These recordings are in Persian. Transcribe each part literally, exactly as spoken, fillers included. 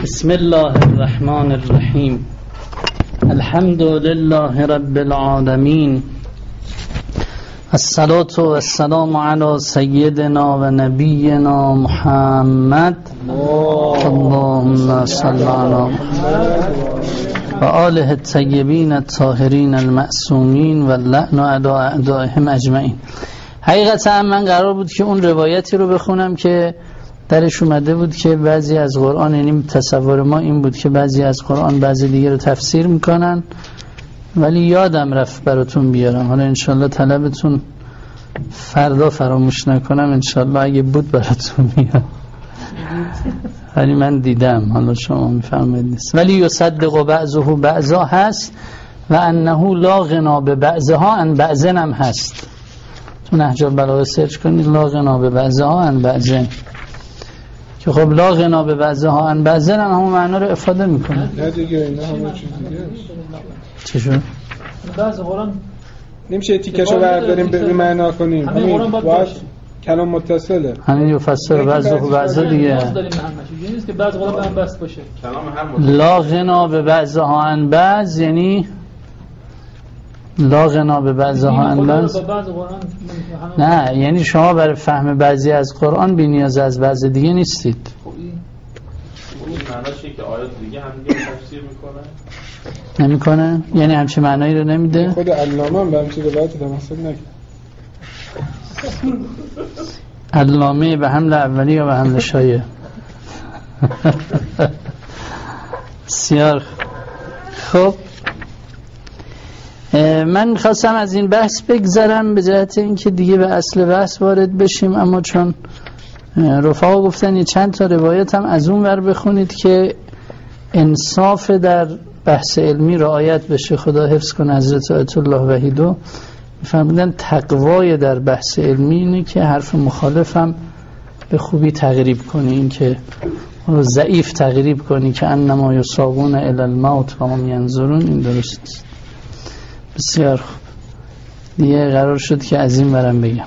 بسم الله الرحمن الرحیم. الحمد لله رب العالمین، الصلاة والسلام علی سیدنا و نبینا محمد اللهم صل علی و آله الطیبین الطاهرین المعصومین و اللعن علی اعدائهم اجمعین. حقیقتا من قرار بود که اون روایتی رو بخونم که درش اومده بود که بعضی از قرآن، یعنی تصور ما این بود که بعضی از قرآن بعضی دیگه رو تفسیر میکنن، ولی یادم رفت براتون بیارم. حالا انشالله طلبتون فردا فراموش نکنم، انشالله اگه بود براتون میارم، ولی من دیدم، حالا شما میفرمایید نیست. ولی یصدق بعضه بعضا هست و انه لا غنا به بعضها عن بعضن هم هست. تو نهج البلاغه سرچ کنید لا غنا به بعضها عن بعضن، که خب لا غنا به بعضها عن بعضن هم همون معنا رو افاده میکنه. نه دیگه اینا همون چیز دیگه است. چی شد؟ بعض قرآن نمیشه تیکشو برداریم به معنا کنیم، همین باید کلام متصله، همین یفسر بعضه و بعضا دیگه. یعنی نیست که بعض قرآن هم بست باشه. لا غنا به بعضها عن بعض یعنی لا غنا به بعضها عن بعض. نه، یعنی شما برای فهم بعضی از قرآن بی نیاز از بعض دیگه نیستید. این معناشه که آیات دیگه هم دیگه تفسیر میکنه؟ نمیکنه؟ یعنی همچین معنایی رو نمیده؟ خود علامه هم به همچین روایتی تمسک نکرد. علامه به حمل اولی یا به حمل شایع؟ بسیار خب، من خواستم از این بحث بگذرم به جهت اینکه دیگه به اصل بحث وارد بشیم، اما چون رفقا گفتن یه چند تا روایت هم از اون ور بخونید که انصاف در بحث علمی رعایت بشه. خدا حفظ کنه حضرت آیت الله وحیدو میفرمودن تقوای در بحث علمی اینه که حرف مخالف هم به خوبی تقریب کنی، این که ضعیف تقریب کنی که انما یساقون الی الموت و هم ینظرون، این درست نیست. بسیار خوب، دیگه قرار شد که از این برم بگم.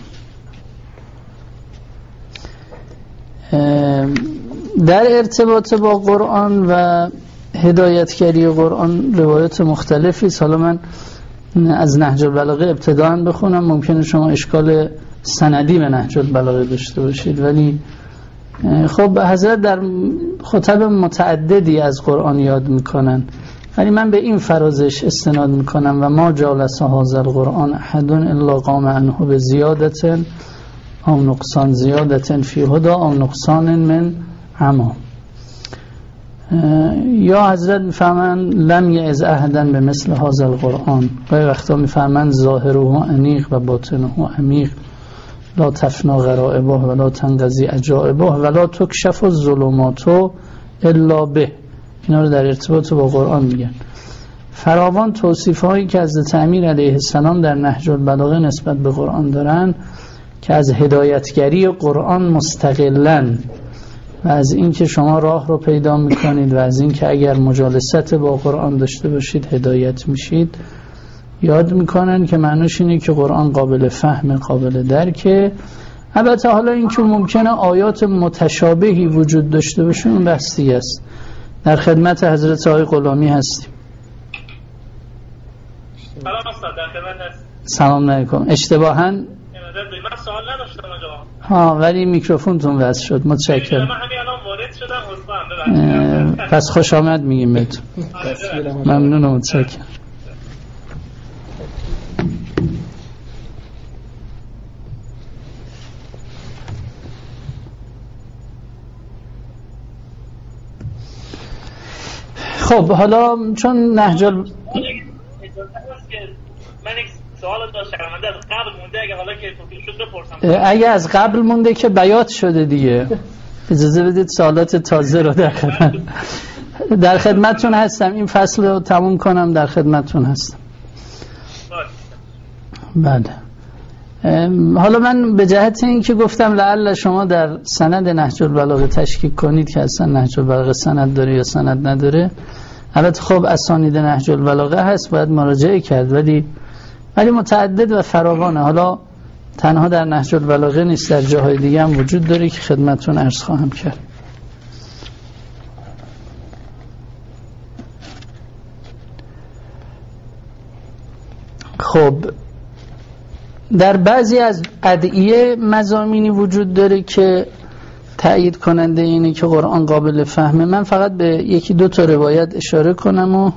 در ارتباط با قرآن و هدایتگری قرآن روایت مختلفی است. حالا من از نهج البلاغه ابتداء بخونم، ممکنه شما اشکال سندی به نهج البلاغه داشته باشید، ولی خب حضرت در خطب متعددی از قرآن یاد میکنن، ولی من به این فرازش استناد میکنم و ما جالس هذا القرآن احد الا قام عنه بزیادة او نقصان، زیادة فی هدى او نقصان من عما. یا حضرت میفهمن لم یعظ احدا به مثل هذا القرآن، گاهی وقتا میفهمن ظاهره انیق و باطنه عمیق، لا تفنا غرائبه ولا تنقضی عجائبه ولا تکشف الظلمات الا به. اینا رو در ارتباط با قرآن میگن. فراوان توصیف هایی که از امیر علیه السلام در نهج البلاغه نسبت به قرآن دارن که از هدایتگری قرآن مستقلن و از این که شما راه رو پیدا میکنید و از این که اگر مجالست با قرآن داشته باشید هدایت میشید یاد میکنن، که معنیش اینه که قرآن قابل فهم، قابل درکه. البته حالا این که ممکنه آیات متشابهی وجود داشته باشه اون بحث دیگه است. در خدمت حضرت آقای غلامی هستیم. سلام استاد، در خدمت هستم. سلام علیکم. اشتباهاً من سوال نداشتم آقا. ها، ولی میکروفونتون وصل شد. متشکرم. من همین الان وارد شدم، عذرخواهم. پس خوش آمد میگیم بهتون. ممنونم، متشکرم. خب حالا چون نهج ال... من یک سوال داشتم از قبل مونده، اگه حالا که توفیق شد بپرسم. اگه از قبل مونده که بیات شده دیگه، اجازه بدید سوالات تازه رو در خدمت در خدمتتون هستم. این فصل رو تموم کنم، در خدمتتون هستم. بله. حالا من به جهت این که گفتم لعل شما در سند نهج البلاغه تشکیک کنید که اصلا نهج البلاغه سند داره یا سند نداره. البته خب اسانید نهج البلاغه هست، باید مراجعه کرد، ولی ولی متعدد و فراوانه. حالا تنها در نهج البلاغه نیست، در جاهای دیگه هم وجود داره که خدمتتون عرض خواهم کرد. خب در بعضی از ادعیه مضامینی وجود داره که تأیید کننده اینه که قرآن قابل فهمه. من فقط به یکی دو تا روایت اشاره کنم و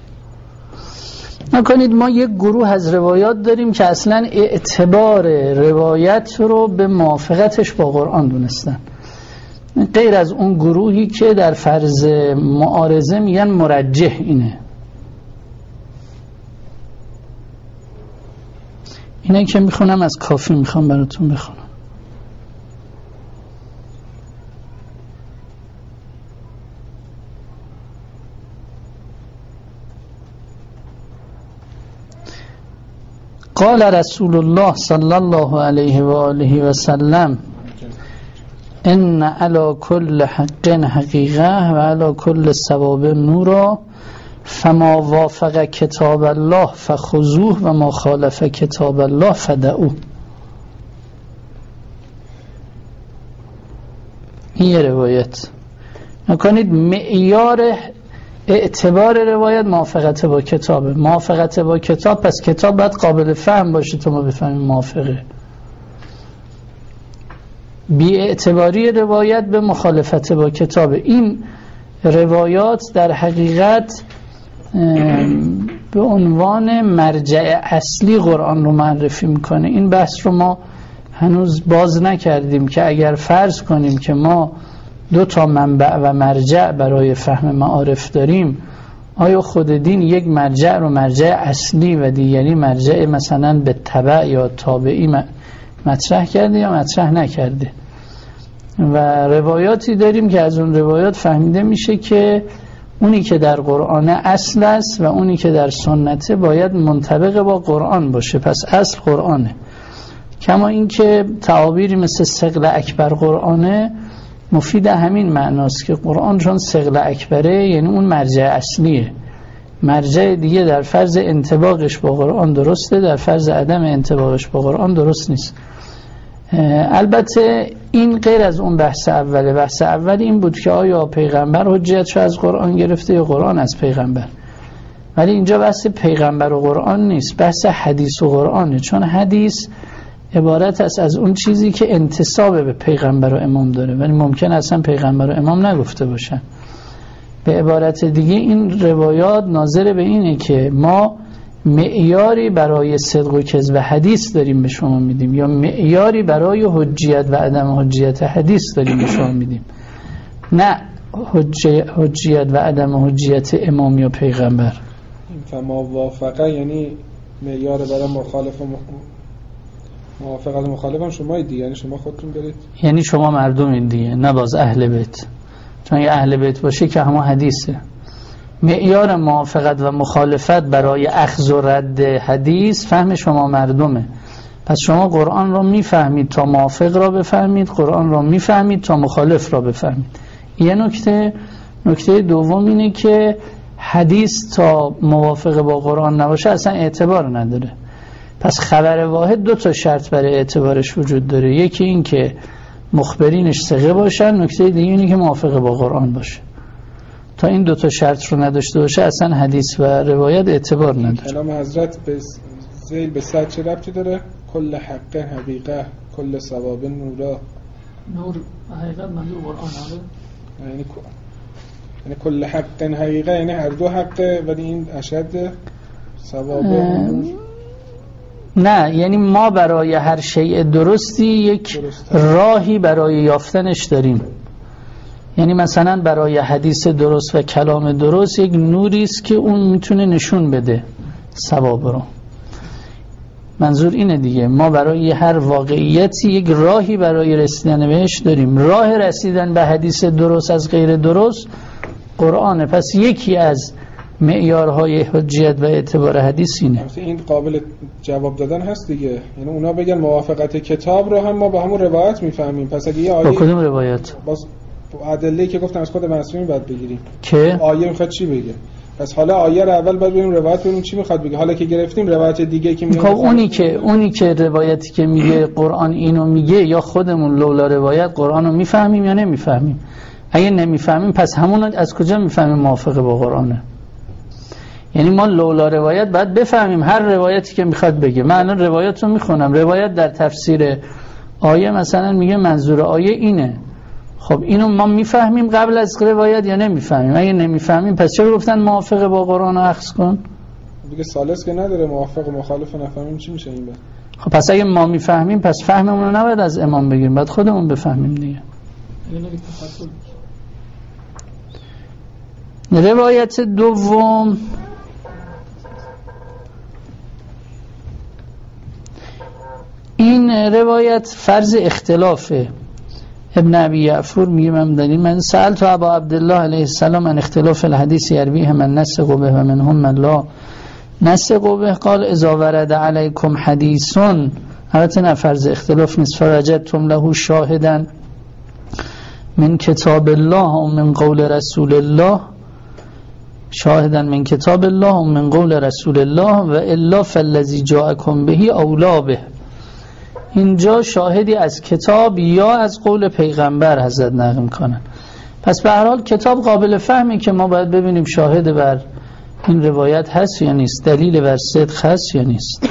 نکنید ما یک گروه از روایات داریم که اصلا اعتبار روایت رو به موافقتش با قرآن دونستن، غیر از اون گروهی که در فرض معارضه میگن مرجح اینه. اینه که میخونم از کافی، میخوام براتون بخونم. قال رسول الله صلی الله علیه و آله و سلم ان علی کل حق حقیقه و علی کل ثواب نورا فما وافق کتاب الله فخذوه و ما خالف کتاب الله فدعوه. این یه روایت. نکنید معیار اعتبار روایت موافقت با کتابه. موافقت با کتاب، پس کتاب باید قابل فهم باشه تا ما بفهمیم موافقه. بی اعتباری روایت به مخالفت با کتابه. این روایات در حقیقت به عنوان مرجع اصلی قرآن رو معرفی میکنه. این بحث رو ما هنوز باز نکردیم که اگر فرض کنیم که ما دو تا منبع و مرجع برای فهم معارف داریم، آیا خود دین یک مرجع رو مرجع اصلی و دیگری مرجع مثلا به تبع یا تابعی مطرح کرده یا مطرح نکرده؟ و روایاتی داریم که از اون روایات فهمیده میشه که اونی که در قرآن اصل است و اونی که در سنته باید منطبق با قرآن باشه، پس اصل قرآنه. کما این که تعابیری مثل ثقل اکبر قرآنه مفید همین معناست که قرآن چون ثقل اکبره یعنی اون مرجع اصلیه، مرجع دیگه در فرض انطباقش با قرآن درسته، در فرض عدم انطباقش با قرآن درست نیست. البته این غیر از اون بحث اوله. بحث اول این بود که آیا پیغمبر حجتشو از قرآن گرفته یا قرآن از پیغمبر، ولی اینجا بحث پیغمبر و قرآن نیست، بحث حدیث و قرآنه. چون حدیث عبارت است از اون چیزی که انتساب به پیغمبر و امام داره، ولی ممکن اصلا پیغمبر و امام نگفته باشن. به عبارت دیگه این روایات ناظر به اینه که ما معیاری برای صدق و کذب حدیث داریم به شما میدیم یا معیاری برای حجیت و عدم حجیت حدیث داریم به شما میدیم، نه حجیت و عدم حجیت امام یا پیغمبر. فما وافقه یعنی معیار برای مخالف و موافقت مخالف هم شما دیگه، یعنی شما خودتون دارید، یعنی شما مردم دیگه، نه باز اهل بیت. چون اگه اهل بیت باشه که همه حدیثه. معیار موافقت و مخالفت برای اخذ و رد حدیث فهم شما مردمه. پس شما قرآن رو میفهمید تا موافق را بفهمید، قرآن رو میفهمید تا مخالف را بفهمید. یه نکته. نکته دوم اینه که حدیث تا موافق با قرآن نباشه اصلا اعتبار نداره. پس خبر واحد دو تا شرط برای اعتبارش وجود داره، یکی این که مخبرینش ثقه باشن، نکته دیگه اینه که موافق با قرآن باشه. تا این دو تا شرط رو نداشته باشه اصلا حدیث و روایت اعتبار نداره. کلام حضرت به ذیل به صد چه ربطی داره؟ کل حق حقیقه کل ثواب نورا. نور حقیقت منظور قرآن هست؟ یعنی یعنی کل حق حقیقه یعنی هر دو حقه، ولی این اشد ثواب نور. نه، یعنی ما برای هر شیء درستی یک راهی برای یافتنش داریم. یعنی مثلا برای حدیث درست و کلام درست یک نوری است که اون میتونه نشون بده ثواب رو. منظور اینه دیگه، ما برای هر واقعیتی یک راهی برای رسیدن بهش داریم. راه رسیدن به حدیث درست از غیر درست قرآنه. پس یکی از معیارهای حجیت و اعتبار حدیث اینه. این قابل جواب دادن هست دیگه. یعنی اونا بگن موافقت کتاب رو هم ما با همون روایت میفهمیم. پس اگه یه آیه با کدوم روایت؟ باز ادله که گفتم از خود معصومین باید بگیریم که آیه میخواد چی بگه. پس حالا آیه رو اول باید ببینیم روایت ببینیم چی میخواد بگه. حالا که گرفتیم روایت دیگه که میگه اونی که اونی که روایتی که میگه قرآن اینو میگه، یا خودمون لولا روایت قرآن رو میفهمیم یا نمیفهمیم. اگه نمیفهمیم پس همون از کجا میفهمیم موافقه با قرآنه؟ یعنی ما لولا روایت باید بفهمیم هر روایتی که میخواد بگه. من الان روایت رو میخونم، روایت در تفسیر آیه مثلا میگه منظور آیه اینه، خب اینو ما میفهمیم قبل از روایت یا نمیفهمیم؟ اگه نمیفهمیم پس چرا گفتن موافق با قرآن رو اخذ کن؟ دیگه سالس که نداره، موافق و مخالف نفهمیم چی میشه این بعد؟ خب پس اگه ما میفهمیم پس فهممون رو نباید از امام بگیریم، باید خودمون بفهمیم دیگه. روایت دوم این روایت فرض اختلافه. ابن ابی یعفور میگه من دلیل من سألت ابا عبدالله علیه السلام من اختلاف الحدیث یرویه من نسق به و منهم من لا نسق به، قال اذا ورد علیکم حدیثون، البته نه فرض اختلاف نیست، فرجتم له شاهدا من کتاب الله و من قول رسول الله، شاهدا من کتاب الله و من قول رسول الله و الا فالذی جاءکم بهی اولا به. اینجا شاهدی از کتاب یا از قول پیغمبر حضرت نقل میکنن. پس به هر حال کتاب قابل فهمی که ما باید ببینیم شاهد بر این روایت هست یا نیست، دلیل بر صدق هست یا نیست.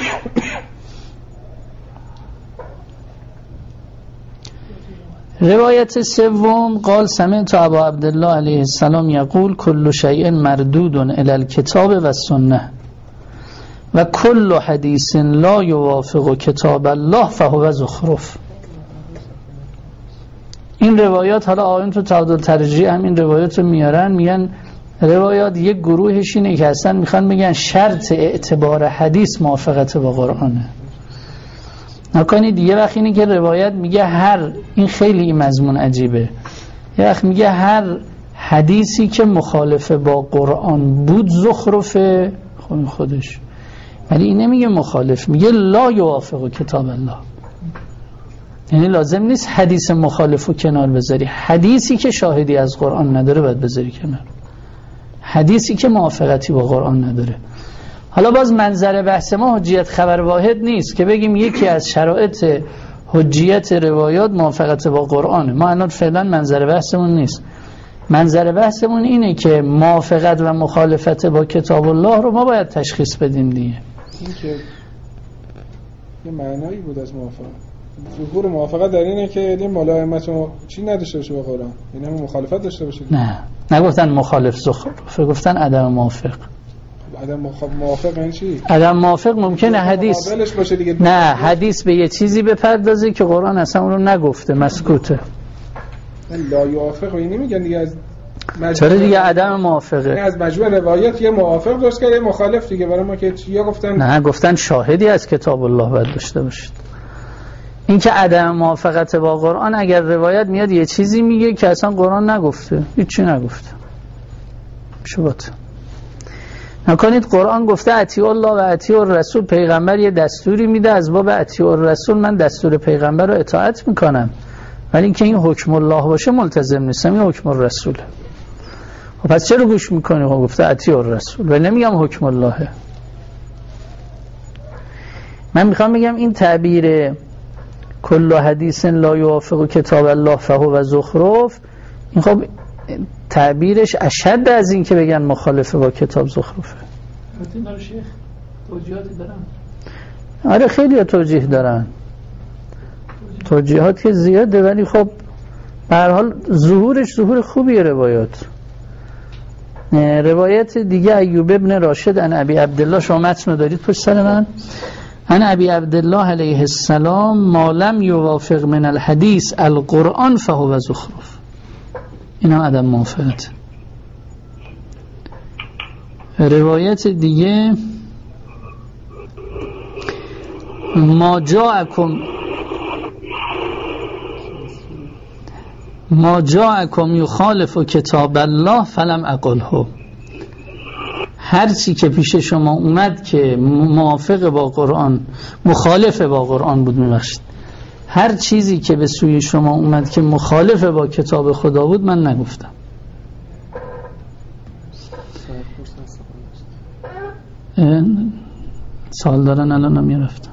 روایت سوم قال سمعت ابا عبدالله علیه السلام یقول کل شیء مردود الی الکتاب و السنه و کل حدیث لا یوافق کتاب الله فهو زخرف. این روایات، حالا آیون تو تعادل ترجیح هم این روایات رو میارن، میگن روایات یک گروهش اینه که اصلا میخوان بگن شرط اعتبار حدیث موافقت با قرآنه. نکنید یه وقت اینه که روایت میگه هر، این خیلی این مضمون عجیبه، یه وقت میگه هر حدیثی که مخالف با قرآن بود زخرفه خود خودش، ولی این نمیگه مخالف، میگه لا یوافق کتاب الله. یعنی لازم نیست حدیث مخالف رو کنار بذاری، حدیثی که شاهدی از قرآن نداره باید بذاری کنار، حدیثی که موافقتی با قرآن نداره. حالا باز منظر بحث ما حجیت خبر واحد نیست که بگیم یکی از شرایط حجیت روایات موافقت با قرآنه. ما الان فعلا منظر بحثمون نیست، منظر بحثمون اینه که موافقت و مخالفت با کتاب الله رو ما باید تشخیص بدیم دیگه. این که یه معنایی بود از موافقت، ظهور موافقت در اینه که یعنی ملائمت و چی نداشته باشه با قرآن، یعنی هم مخالفت داشته باشه. نه نگفتن مخالف زخرف، گفتن عدم موافق. عدم موافق یعنی چی؟ عدم موافق ممکنه حدیث باشه دیگه. نه حدیث به یه چیزی بپردازه که قرآن اصلا اون رو نگفته، مسکوته. لا یوافق و این نمیگن دیگه، از چرا دیگه عدم موافقه؟ نه از مجموع روایات یه موافق درست کرده، مخالف دیگه. برای ما که چیا گفتن؟ نه گفتن شاهدی از کتاب الله باید داشته باشید. این که عدم موافقت با قرآن اگر روایت میاد یه چیزی میگه که اصلا قرآن نگفته، هیچی نگفته، شبات نکنید. قرآن گفته اطیع الله و اطیع الرسول، پیغمبر یه دستوری میده از باب اطیع الرسول، من دستور پیغمبر رو اطاعت میکنم، ولی اینکه این حکم الله باشه ملتزم نیستم، این حکم الرسوله. خب پس چرا گوش میکنی؟ خب گفته اطیع الرسول ولی نمیگم حکم اللهه. من میخوام بگم این تعبیر کل حدیث لا یوافق کتاب الله فهو زخرف، این خب تعبیرش اشد از این که بگن مخالفه با کتاب زخرفه. این داره شیخ توجیهاتی دارن؟ آره خیلی توجیه دارن، توجیهات که زیاده، ولی خب به هر حال ظهورش ظهور خوبیه. روایات روایت دیگه ایوب ابن راشد عن ابی عبدالله، شما متن دارید پشت سر من؟ عن ابی عبدالله علیه السلام ما لم یوافق من الحدیث القرآن فهو زخرف. این هم عدم موافقت. روایت دیگه ما جاءکم ما جاءکم یخالف کتاب الله فلم اقله، هر چی که پیش شما اومد که موافق با قرآن، مخالف با قرآن بود، میبخشید، هر چیزی که به سوی شما اومد که مخالف با کتاب خدا بود من نگفتم. سوال دارن الان هم رفتن.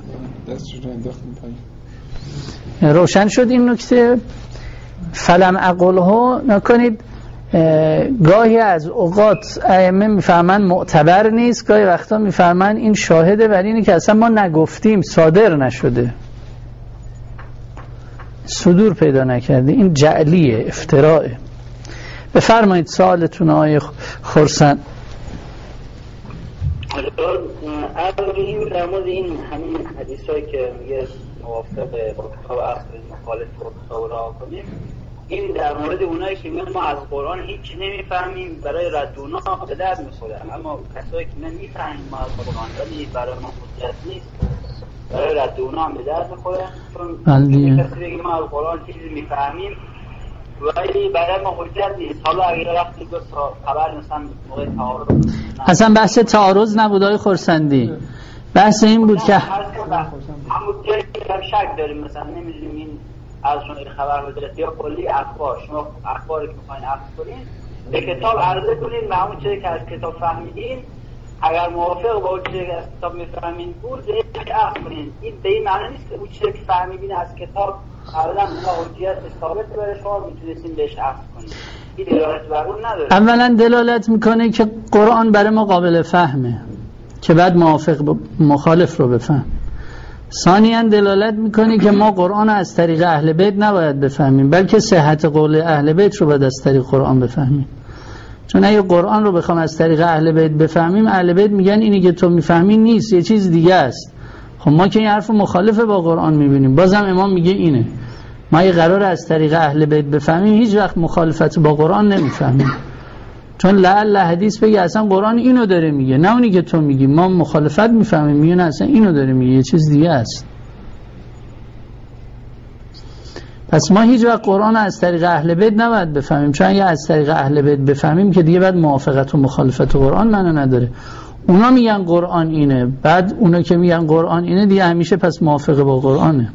روشن شد این نکته. فلم اقله نکنید. گاهی از اوقات ائمه میفهمن معتبر نیست، گاهی وقتا میفهمن این شاهده بر اینه که اصلا ما نگفتیم، صادر نشده، صدور پیدا نکرده. این جعلیه، افتراءه. بفرمایید سوالتون آقای خرسند. این در مورد این همین حدیث هایی که میگه موافق با کتاب اصل مخالف با کتاب را کنیم، این در مورد اونایی که میگن ما از قرآن هیچ نمیفهمیم برای رد اونا به درد میخوره، اما کسایی که نمیفهمیم ما از قرآن ولی برای ما حجت نیست، برای رد اونا هم به درد میخوره، چون کسی بگه ما از قرآن چیزی میفهمیم ولی برای ما حجت نیست. حالا اگر وقتی دو تا خبر مثلا موقع تعارض، اصلا بحث تعارض نبود آقای خرسندی، بحث این بود که همون که شک داریم، مثلا نمیدونیم این ازشون این خبر بده یا کلی اخبار، شما اخباری که میخواین عرض کنین به کتاب عرضه کنین و همون چیزی که از کتاب فهمیدین اگر موافق با اون چیزی که از کتاب میفهمین بود یک عرض کنین. این به این معنی نیست که اون چیزی که فهمیدین از کتاب قبلا اونا حجیت ثابت برای شما میتونستین بهش عرض کنین. این دلالت بر اون نداره. اولا دلالت میکنه که قرآن برای ما قابل فهمه که بعد موافق ب... مخالف رو بفهم. ثانیاً دلالت میکنه که ما قرآن از طریق اهل بیت نباید بفهمیم، بلکه صحت قول اهل بیت رو باید از طریق قرآن بفهمیم. چون اگه قرآن رو بخوام از طریق اهل بیت بفهمیم، اهل بیت میگن اینی که تو میفهمی نیست، یه چیز دیگه است. خب ما که این حرف مخالفه با قرآن میبینیم، بازم امام میگه اینه. ما اگه قرار از طریق اهل بیت بفهمیم هیچ وقت مخالفت با قرآن نمیفهمیم، چون لعل حدیث بگه اصلا قرآن اینو داره میگه، نه اونی که تو میگی. ما مخالفت میفهمیم، میگه نه اصلا اینو داره میگه، یه چیز دیگه است. پس ما هیچ وقت قرآن از طریق اهل بیت نباید بفهمیم، چون اگه از طریق اهل بیت بفهمیم که دیگه بعد موافقت و مخالفت قرآن معنی نداره. اونا میگن قرآن اینه، بعد اونا که میگن قرآن اینه دیگه همیشه پس موافقه با قرآنه.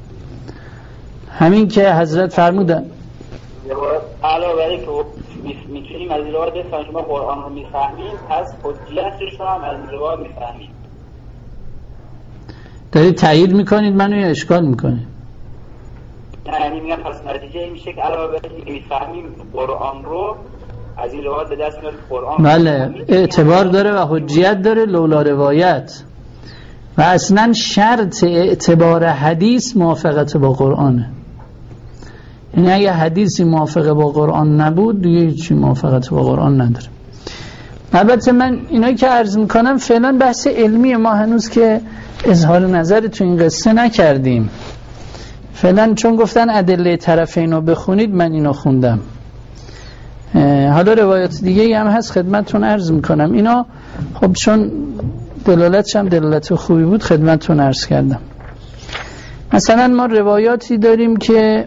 همین که حضرت فرمودن علاوه بر اینکه میتونیم از این روایت بفهمیم ما قرآن رو میفهمیم، پس حجیتش رو هم از این روایت میفهمیم. دارید تایید میکنید منو یا اشکال میکنید؟ یعنی میگم پس نتیجه این میشه که علاوه بر اینکه میفهمیم قرآن رو از این روایت به دست میاد قرآن. بله اعتبار داره و حجیت داره لولا روایت، و اصلا شرط اعتبار حدیث موافقت با قرآنه. یعنی اگه حدیثی موافقه با قرآن نبود دیگه هیچی موافقت با قرآن نداره. البته من اینایی که عرض میکنم فعلا بحث علمی، ما هنوز که اظهار نظر تو این قصه نکردیم فعلا، چون گفتن ادله طرفین رو بخونید من اینو خوندم. حالا روایات دیگه هم هست خدمتتون عرض میکنم. اینا خب چون دلالتش هم دلالت خوبی بود خدمتتون عرض کردم. مثلا ما روایاتی داریم که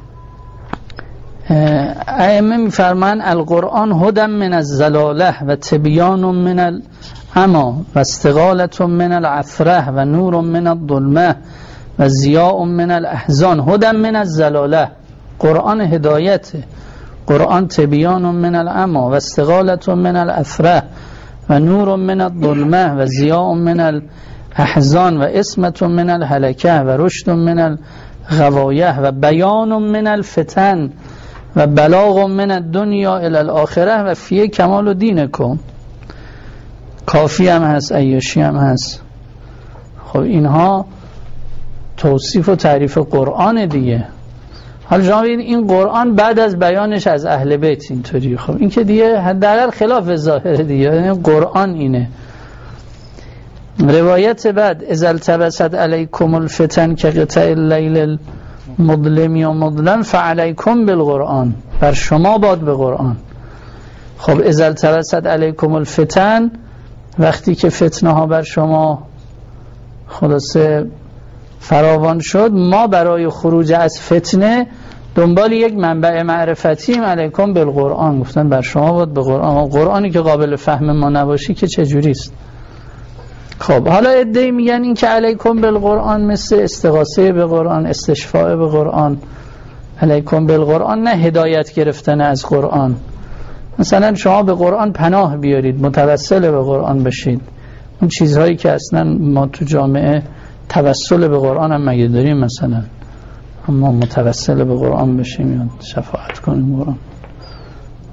ائمه میفرمان القرآن هدی من الضلاله و تبیان من العمی و استقالة من العثره و نور من الظلمه و ضیاء من الاحزان. هدی من الضلاله، قرآن هدایت، قرآن تبیان من العمی و استقالة من العثره و نور من الظلمه و ضیاء من الاحزان و عصمة من الهلکه و رشد من الغوایه و بیان من الفتن و بلاغ من الدنیا الی الاخره و فیه کمال دینکم. کافی هم هست، عیاشی هم هست. خب اینها توصیف و تعریف قرآن دیگه. حالا شما ببینید این قرآن بعد از بیانش از اهل بیت اینطوری، خب این که دیگه حداقل خلاف ظاهره دیگه، یعنی قرآن اینه. روایت بعد اذا التبست علیکم الفتن که قطع اللیل مظلم یا مظلم فعلیکم بالقرآن، بر شما باد به قرآن. خب اذا التبست علیکم الفتن، وقتی که فتنه ها بر شما خلاصه فراوان شد، ما برای خروج از فتنه دنبال یک منبع معرفتیم، علیکم بالقرآن، گفتن بر شما باد به قرآن. قرآنی که قابل فهم ما نباشی که چجوری است؟ خب حالا ادعی میگن این که علیکم بالقرآن مثل استغاثه به قرآن، استشفاء به قرآن. علیکم بالقرآن نه هدایت گرفتن از قرآن. مثلا شما به قرآن پناه بیارید، متوسل به قرآن بشید. اون چیزهایی که اصلا ما تو جامعه توسل به قرآن هم مگه داریم؟ مثلا اما متوسل به قرآن بشیم یا شفاعت کنیم قرآن،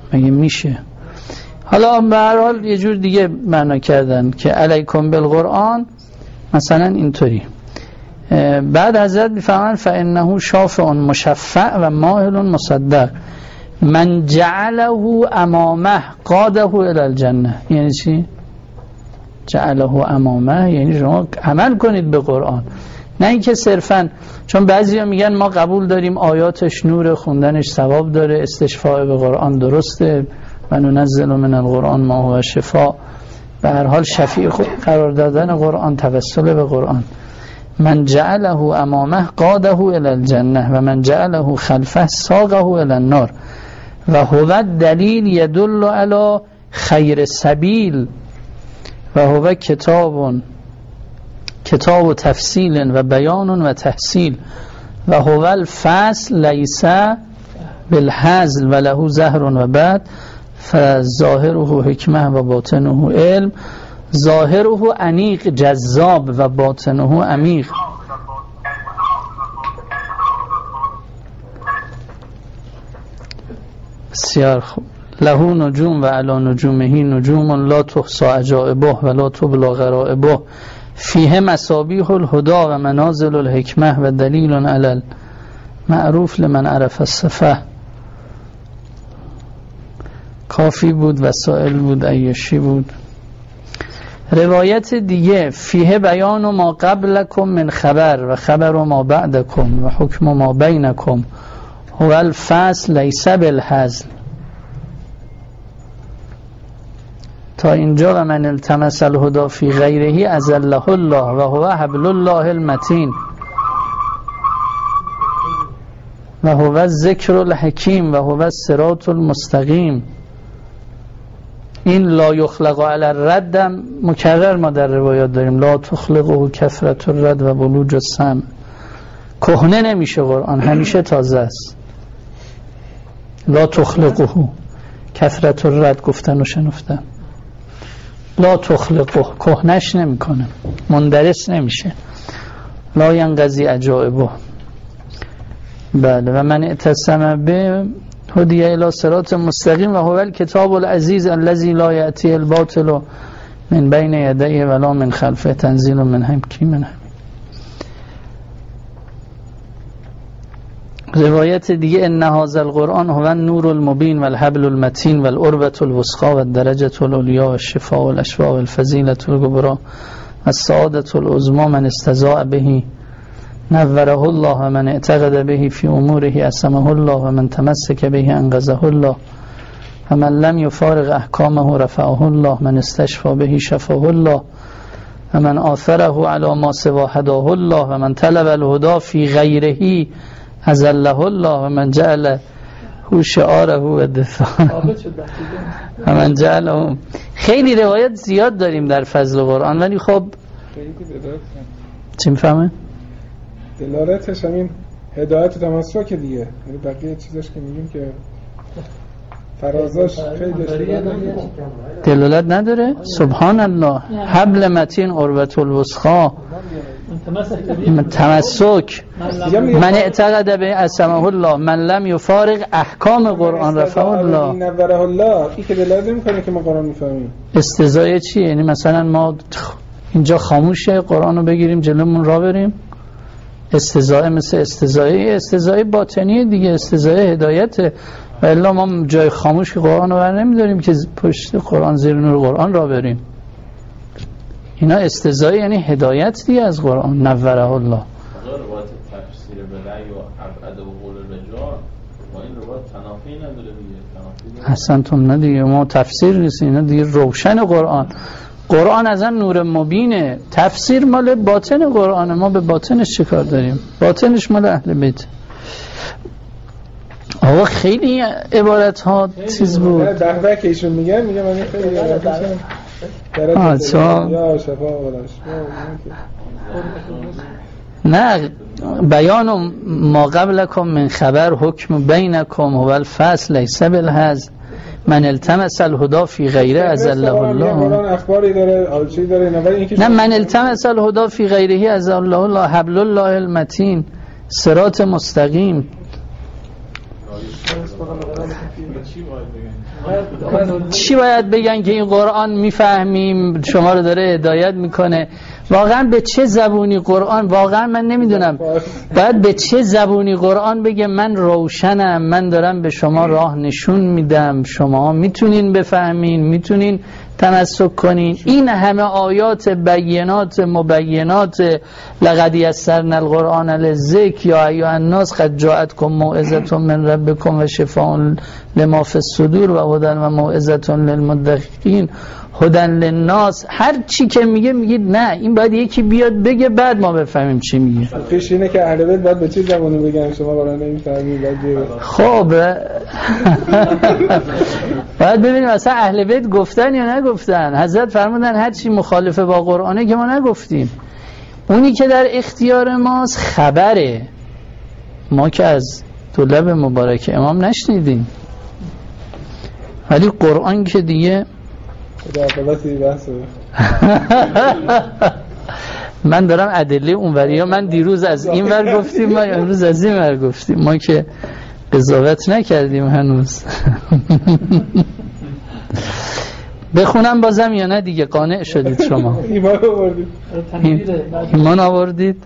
مگه میشه؟ حالا به هر حال یه جور دیگه معنا کردن که علیکم بالقرآن مثلا اینطوری. بعد حضرت میفهمن فانه شافع مشفع و ماهل مصدق من جعله امامه قاده الى الجنه. یعنی چی؟ جعله امامه یعنی شما عمل کنید به قرآن، نه اینکه صرفا، چون بعضیا میگن ما قبول داریم آیاتش نور، خوندنش ثواب داره، استشفاء به قرآن درسته و ننزل من القرآن ما هو شفاء، به هر حال شفیع قرار دادن قرآن، توسل به قرآن. من جعله امامه قاده الى الجنه و من جعله خلفه ساقه الى النار و هو دلیل یدل علی خیر سبیل و هو کتاب کتاب و تفصیل و بیان و تحصیل و هو الفصل لیس بالهزل و له زهر و بعد فظاهره حکمه و باطنه علم. ظاهره انیق جذاب و باطنه عمیق. بسیار خوب. له نجوم و علی نجومه نجوم لا تحصى عجائبه و لا تبلى غرائبه فیه مصابیح الهدى و منازل الحکمه و دلیل علی المعروف لمن عرف الصفه. کافی بود، وسائل بود، عیاشی بود. روایت دیگه فیه بیان ما قبلکم من خبر و خبر ما بعدکم و حکم ما بینکم هو الفصل لیس بالهزل. تا اینجا و من التمس الهدى فی غیره ازله الله و هو حبل الله المتین و هو الذکر الحکیم و هو الصراط المستقیم. این لا یخلق علی الرد مکرر ما در روایات داریم، لا تخلقه کثرت الرد و بلوج السمع. کهنه نمیشه قرآن، همیشه تازه است. لا تخلقه کثرت الرد گفتن و شنفتن، لا تخلقه کهنش نمیکنه، مندرس نمیشه. لا ینقضی عجائبه. بله و من اعتصم به هدی الی صراط مستقیم و هو الکتاب العزیز الذی لا یأتی الباطل من بین یدیه ولا من خلفه تنزیل من حکیم حمید. روایت دیگه ان هذا القرآن هو النور المبین و الحبل المتین و العروة الوثقی و الدرجة العلیا و الشفاء و الاشفاء و الفضیلة الکبری و السعادة العظمی من استضاء به نوره الله و من اعتقد به فی اموره عصمه الله و من تمسک به انقذه الله و من لم یفارق احکامه رفعه الله من استشفى به شفاه الله و من آثره علی ما سوا هداه الله و من طلب الهدى فی غیره ازله الله و من جعل هو شعاره و دفاع و من جعله. خیلی روایت زیاد داریم در فضل قرآن، ولی خب چی میفهمه؟ دلالتش همین هدایت تمسک دیگه، یعنی بقیه چیزاش که میگیم که فرازاش خیلی دلالت نداره. سبحان الله. حبل متین عروة الوثقی تمسک من اعتقد به عصمه الله من لم یفارق احکام قرآن رفعه الله. نوره الله این که دلالت نمیکنه که ما قرآن میفهمیم. استزایه چیه؟ یعنی مثلا ما اینجا خاموشه قرآن رو بگیریم جلومون را بریم؟ استزایه مثل استزایه استزایه باطنیه دیگه، استزایه هدایته. و الا ما جای خاموش که قرآن رو بر نمیداریم که پشت قرآن زیر نور قرآن را بریم. اینا استزایه یعنی هدایت دیگه از قرآن. نوره الله. روایت تفسیر به رأی و ابعد و قول الرجال با این روایت تنافی نداره دیگه. اصلا تو نه دیگه، ما تفسیر نیست، اینا دیگه روشن قرآن. قرآن از ان نور مبینه، تفسیر مال باطن قرآن. ما به باطنش چه کار داریم؟ باطنش مال اهل بیت. آقا خیلی عبارت ها چیز بود. ده ده که ایشون میگن میگه من خیلی عبارتشم آه چون یا شفا ولش نه بیان ما قبلکم من خبر حکم بینکم هو الفصل لیس بالهزل من التمس الهدى فی غیره ازله الله. قرآن اخباری داره، آلچی داره، نه من التمس الهدى فی غیره ازله الله حبل الله المتین صراط مستقیم. چی باید بگن که این قرآن میفهمیم شما رو داره هدایت میکنه؟ واقعا به چه زبونی قرآن، واقعا من نمیدونم باید به چه زبونی قرآن بگه من روشنم، من دارم به شما راه نشون میدم، شما میتونین بفهمین، میتونین تمسک کنین. این همه آیات بینات مبینات، لقد یسرنا القرآن للذکر یا ایها الناس قد جاءتکم موعظة من ربکم و شفاء لما فی الصدور و هدی و موعظة للمتقین هدی للناس. هر چی که میگه میگید نه این باید یکی بیاد بگه بعد ما بفهمیم چی میگه. پیش اینه که اهل بیت باید به چه زبانی بگن شما قرآن نمیفهمید؟ خب باید ببینیم اصلا اهل بیت گفتن یا نگفتن. حضرت فرمودن هر چی مخالفه با قرآنه که ما نگفتیم. اونی که در اختیار ماست خبره، ما که از طلب مبارک امام نشنیدیم، ولی قرآن که دیگه من دارم ادله اونوری ها، من دیروز از این ور گفتیم ما امروز از این ور گفتیم، ما که قضاوت نکردیم هنوز. بخونم بازم یا نه دیگه؟ قانع شدید شما؟ ایمان آوردید؟ ایمان آوردید؟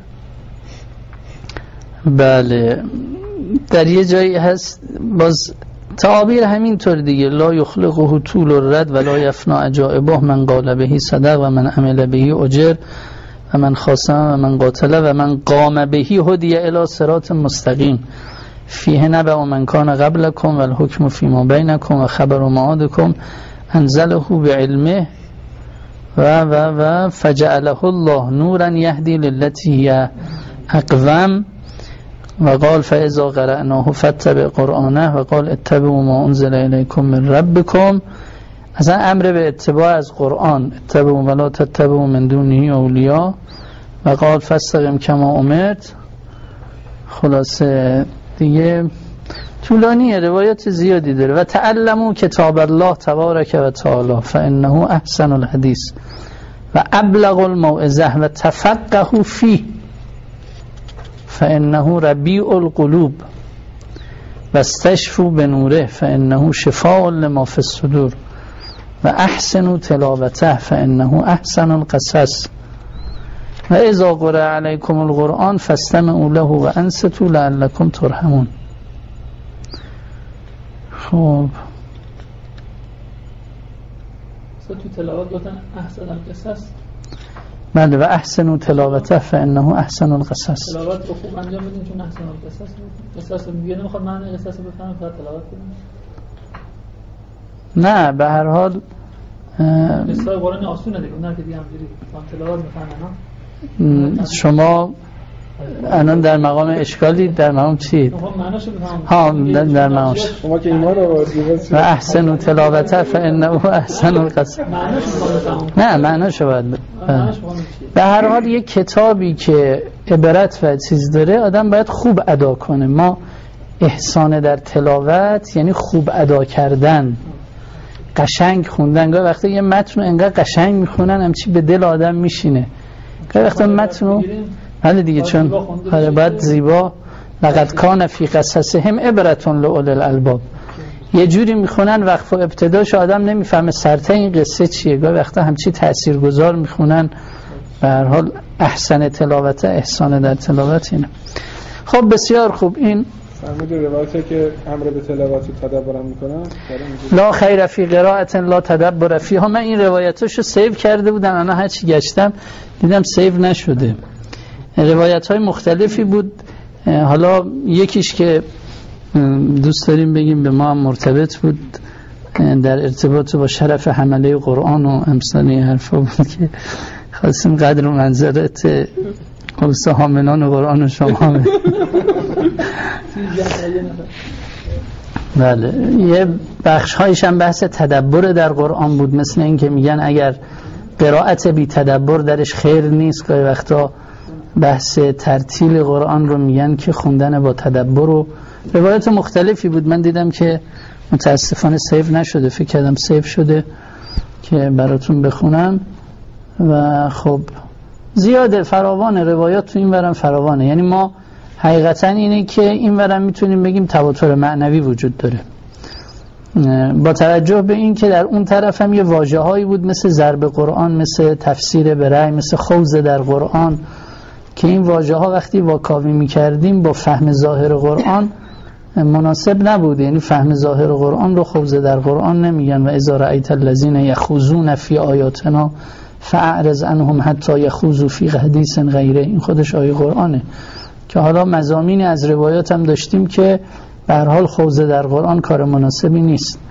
بله. در یه جایی هست باز تعابیر همین طور دیگه، لا یخلقه طول الرد ولا یفنا عجائبه من قال بهی صدق و من عمل بهی اجر و من خاصم و من قاتل و من قام بهی هدی الی صراط مستقیم فیه نبأ من کان قبلکم و الحکم فیما بینکم و خبر معادکم انزله بعلمه و و و فجعله الله نورا یهدی للتی هی اقوم و قال فاذا قرأناه فاتبع قرآنه و قال اتبعوا ما انزل الیکم من ربکم. اصلا امر به اتباع از قرآن، اتبعوا ولا تتبعوا من دونه اولیاء و قال فاستقم کما امرت. خلاصه دیگه طولانیه، روایت زیادی داره. و تعلموا کتاب الله تبارک و تعالی فانه احسن الحدیث و ابلغ الموعظه و تفقهوا فیه فانه ربیع القلوب و استشفوا بنوره فانه شفاء لما فی الصدور و احسنوا تلاوته فانه احسن القصص و اذا قرئ علیکم القرآن فاستمعوا له و انصتوا لعلکم ترحمون. خب تو تلاوت گفتن احسن القصص. بله و احسنوا تلاوته فانه احسن القصص. تلاوت رو خوب انجام بدین چون احسن القصص قصص میگه نمیخواد معنی قصص رو بفهمم فقط تلاوت کنم. نه به هر حال قصه قرآن آسونه دیگه، نه که دیگه همجوری تلاوت میفهمن. شما الان در مقام اشکالی در مقام چی؟ ها در, در مقام شما که ایمان رو و احسن تلاوته فانه احسن القصص. نه معناش باید به هر حال یک کتابی که عبرت و چیز داره آدم باید خوب ادا کنه. ما احسان در تلاوت یعنی خوب ادا کردن، قشنگ خوندن. گاهی وقتا یه متن رو انقدر قشنگ میخونن همچی به دل آدم میشینه. گاهی وقتا متن رو حالا دیگه چون باید زیبا لقد کان فی قصصهم عبرة لأولی الالباب یه جوری میخونن وقف و ابتداش آدم نمیفهمه سرته این قصه چیه. گاهی وقتا همچی تاثیرگذار میخونن. به هر حال احسن تلاوت، احسان در تلاوت اینه. خب بسیار خوب. این فرمود روایتی که امر به تلاوت و تدبر میکنن لا خیر فی قرائت لا تدبر فیها. من این روایتاشو سیو کرده بودم، انا هرچی گشتم دیدم سیو نشده. روایت های مختلفی بود. حالا یکیش که دوست داریم بگیم به ما هم مرتبط بود در ارتباط با شرف حمله قرآن و امثال این حرفا بود که خواستیم قدر و منزلت خلص حاملان قرآن و شما. بله یه بخش هایش هم بحث تدبر در قرآن بود، مثل این که میگن اگر قرائت بی تدبر درش خیر نیست. که وقتا بحث ترتیل قرآن رو میگن که خوندن با تدبر و روایت مختلفی بود. من دیدم که متاسفانه سیو نشده، فکر کردم سیو شده که براتون بخونم. و خب زیاده، فراوانه روایات تو این ورم فراوانه. یعنی ما حقیقتا اینه که این ورم میتونیم بگیم تواتر معنوی وجود داره. با توجه به این که در اون طرف هم یه واژه هایی بود مثل ضرب قرآن، مثل تفسیر به رأی، مثل خوض در قرآن، که این واژه ها وقتی واکاوی می کردیم با فهم ظاهر قرآن مناسب نبود. یعنی فهم ظاهر قرآن رو خوض در قرآن نمیگن. و اذا رأیت الذین یخوضون فی آیاتنا فاعرض عنهم حتی یخوضوا فی حدیث غیره. این خودش آیه قرآنه که حالا مضامین از روایات هم داشتیم که به هر حال خوض در قرآن کار مناسبی نیست.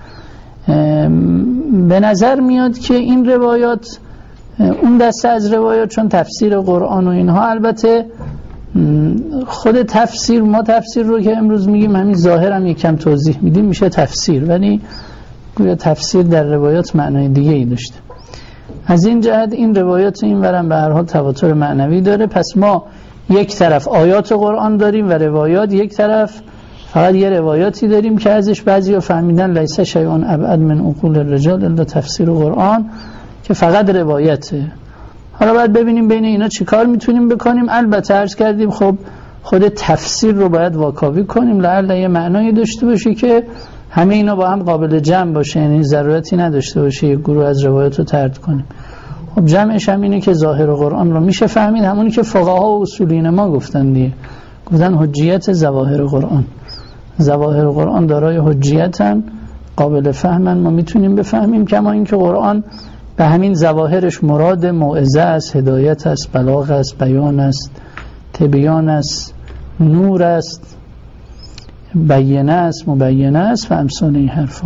به نظر میاد که این روایات، اون دسته از روایات، چون تفسیر قرآن و اینها، البته خود تفسیر، ما تفسیر رو که امروز میگیم همین ظاهر هم یکم توضیح میدیم میشه تفسیر، ولی گویا تفسیر در روایات معنای دیگه ای داشته. از این جهت این روایات این ورم به هر حال تواتر معنوی داره. پس ما یک طرف آیات قرآن داریم و روایات، یک طرف فقط یه روایاتی داریم که ازش بعضیا فهمیدن لیس شیء ابعد من عقول الرجال الا تفسیر قرآن، که فقط روایته. حالا باید ببینیم بین اینا چی کار میتونیم بکنیم. البته عرض کردیم خب خود تفسیر رو باید واکاوی کنیم، لعل یه معنایی داشته باشه که همه اینا با هم قابل جمع باشه، یعنی ضرورتی نداشته باشه یک گروه از روایات رو طرد کنیم. خب جمعش هم اینه که ظاهر قرآن رو میشه فهمید، همونی که فقها و اصولین ما گفتن دیگه، گفتن حجیت ظواهر قرآن، ظواهر قرآن دارای حجیتن، قابل فهمن، ما میتونیم بفهمیم. کما اینکه قرآن به همین ظواهرش مراد موعظه است، هدایت است، بلاغ است، بیان است، تبیان است، نور است، بیانه است، مبینه است و امثال این حرفا.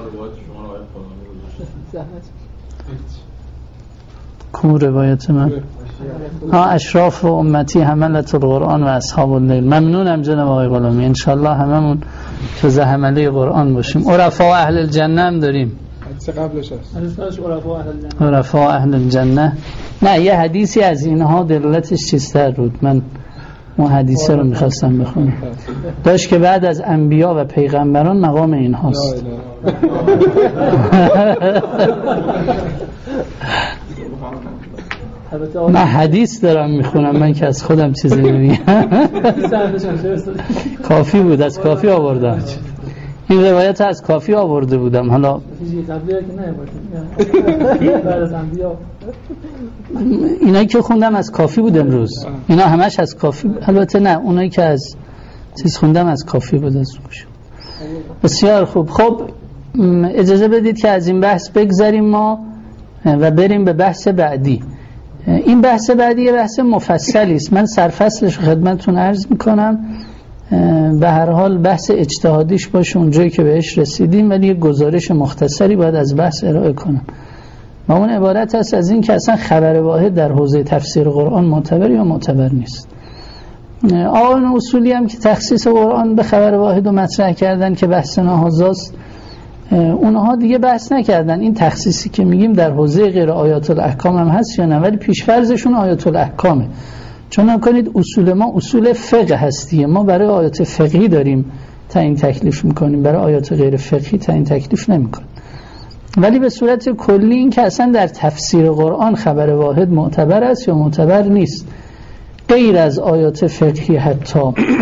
کو روایت من؟ ها اشراف و امتی حملت القرآن و اصحاب اللیل. ممنونم جناب آقای غلامی، انشالله هممون جز حمله قرآن باشیم. عرفاء اهل الجنه هم داریم. حدیث قبلش هست عرفاء اهل الجنه. نه یه حدیثی از اینها دلالتش چیزتر بود، من اون حدیثه رو میخواستم بخونم، داشت که بعد از انبیا و پیغمبران مقام این هاست. من حدیث دارم میخونم، من که از خودم چیزی نمیگم. کافی بود، از کافی آوردم. این روایت از کافی آورده بودم. حالا اینایی که خوندم از کافی بود امروز، اینا همش از کافی. البته نه، اونایی که از چیز خوندم از کافی بود. از روش بسیار خوب. خب اجازه بدید که از این بحث بگذریم ما و بریم به بحث بعدی. این بحث بعدی یه بحث مفصلی است، من سرفصلش خدمتتون عرض میکنم. به هر حال بحث اجتهادیش باشه اونجایی که بهش رسیدیم، ولی یه گزارش مختصری باید از بحث ارائه کنم. و اون عبارت است از این که اصلا خبر واحد در حوزه تفسیر قرآن معتبر یا معتبر نیست. آقایان اصولی هم که تخصیص قرآن به خبر واحد رو مطرح کردن که بحث ناهضاست، اونها دیگه بحث نکردن این تخصیصی که میگیم در حوزه غیر آیات الاحکام هم هست یا نه، ولی پیشفرضشون آیات الاحکامه. چون نکنید اصول ما اصول فقه هستیه، ما برای آیات فقهی داریم تعیین تکلیف میکنیم، برای آیات غیر فقهی تعیین تکلیف نمیکنیم. ولی به صورت کلی این که اصلا در تفسیر قرآن خبر واحد معتبر است یا معتبر نیست، غیر از آیات فقهی حتی.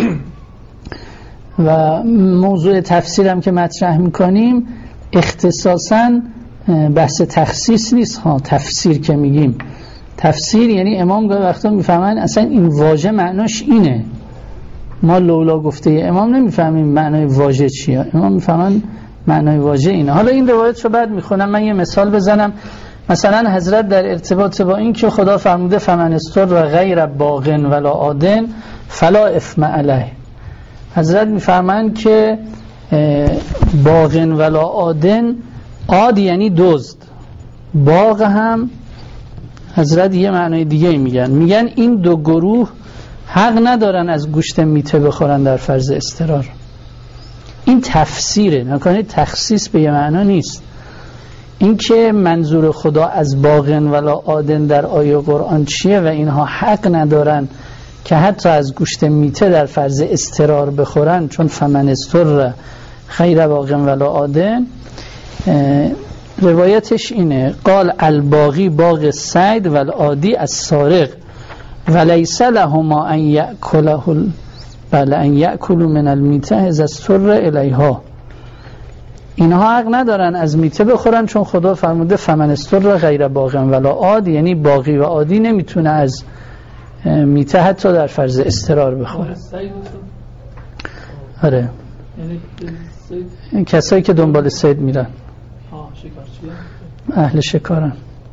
و موضوع تفسیرم که مطرح میکنیم اختصاصاً بحث تخصیص نیست ها. تفسیر که میگیم، تفسیر یعنی امام گاهی وقتا میفهمن اصلا این واژه معناش اینه، ما لولا گفته امام نمیفهمیم معنای واژه چیه، امام میفهمن معنای واژه اینه. حالا این روایت رو بعد میخونم، من یه مثال بزنم. مثلا حضرت در ارتباط با این که خدا فرموده فمن استر غیر باغن ولا عادن فلا اثم علیه، حضرت میفرمایند که باغن ولا عادن، عاد یعنی دزد، باغ هم حضرت یه معنای دیگه میگن، میگن این دو گروه حق ندارن از گوشت میته بخورن در فرض استرار. این تفسیره، نکنید تخصیص به یه معنا نیست. این که منظور خدا از باغن ولا عادن در آیه قرآن چیه و اینها حق ندارن که حتی از گوشت میته در فرض استرار بخورن، چون فمن استر خیر باغن ولا عادن، روایتش اینه قال الباغی باغ الصید والعادی السارق ولیس لهما ان یأکله بل ان یأکلوا من المیته اذا استر الیها. اینها حق ندارن از میته بخورن، چون خدا فرموده فمن استر غیر باغ ولا عاد، یعنی باقی و عادی نمیتونه از میته حتی در فرض استرار بخوره. آره این کسایی که دنبال صید میرن اهل شکارن،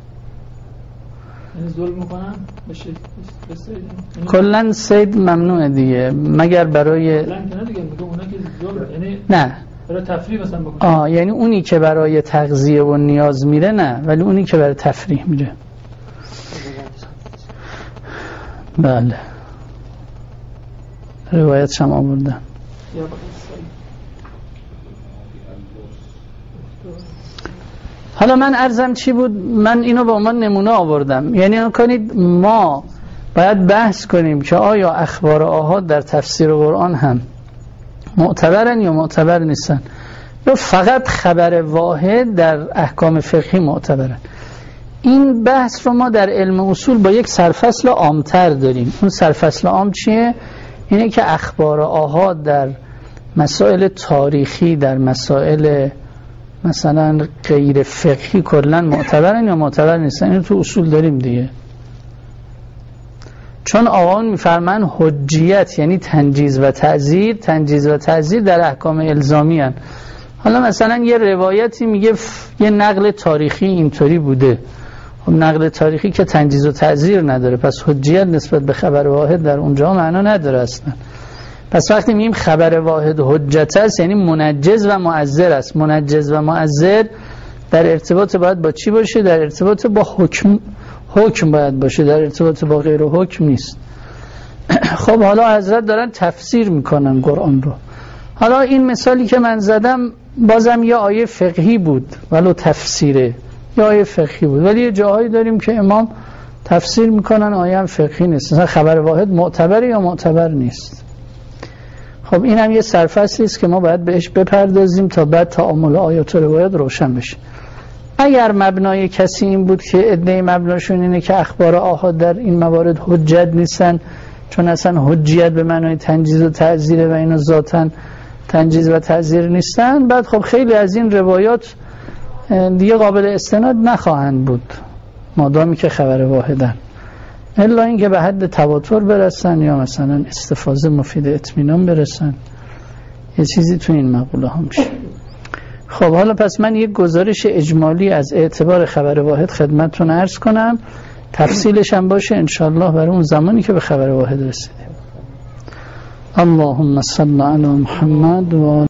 یعنی ظلم میکنن به صید. کلا صید ممنوعه دیگه، مگر برای کلا که دیگه میگه اونا که ظلم، یعنی نه برای تفریح مثلا بکنه. آه یعنی اونی که برای تغذیه و نیاز میره نه، ولی اونی که برای تفریح میره. بله روایت شم آوردن. حالا من عرضم چی بود؟ من اینو به عنوان نمونه آوردم. یعنی اینو کنید ما باید بحث کنیم که آیا اخبار آحاد در تفسیر قرآن هم معتبرن یا معتبر نیستن، یا فقط خبر واحد در احکام فقهی معتبرن. این بحث رو ما در علم اصول با یک سرفصل عامتر داریم. اون سرفصل عام چیه؟ اینه که اخبار آحاد در مسائل تاریخی، در مسائل مثلا غیر فقهی کلا معتبرن یا معتبر نیستن. اینو تو اصول داریم دیگه. چون آقایون میفرمان حجیت یعنی تنجیز و تعزیر، تنجیز و تعزیر در احکام الزامی هن. حالا مثلا یه روایتی میگه یه نقل تاریخی اینطوری بوده، خب نقل تاریخی که تنجیز و تعزیر نداره، پس حجیت نسبت به خبر واحد در اونجا معنا نداره اصلا. پس وقتی میگیم خبر واحد حجت است یعنی منجز و معذر است. منجز و معذر در ارتباط باید با چی باشه؟ در ارتباط با حکم حکم باید باشه، در ارتباط با غیر حکم نیست. خب حالا حضرت دارن تفسیر میکنن قرآن رو. حالا این مثالی که من زدم بازم یه آیه فقهی بود ولو تفسیره، یه آیه فقهی بود، ولی یه جاهایی داریم که امام تفسیر میکنن آیه هم فقهی نیست. مثلا خبر واحد معتبره یا معتبر نیست. خب این هم یه سرفصلی است که ما باید بهش بپردازیم تا بعد تعامل آیات و روایات روشن بشه. اگر مبنای کسی این بود که ادعای مبناشون اینه که اخبار آحاد در این موارد حجت نیستن، چون اصلا حجیت به معنای تنجیز و تعزیر و اینا ذاتاً تنجیز و تعزیر نیستن، بعد خب خیلی از این روایات دیگه قابل استناد نخواهند بود مادامی که خبر واحدن، الا اینکه به حد تواتر برسن یا مثلا استفاضه مفید اطمینان برسن، یه چیزی تو این مقوله ها میشه. خب حالا پس من یک گزارش اجمالی از اعتبار خبر واحد خدمتتون عرض کنم، تفصیلش هم باشه انشالله برای اون زمانی که به خبر واحد رسیدیم. اللهم صل علی محمد و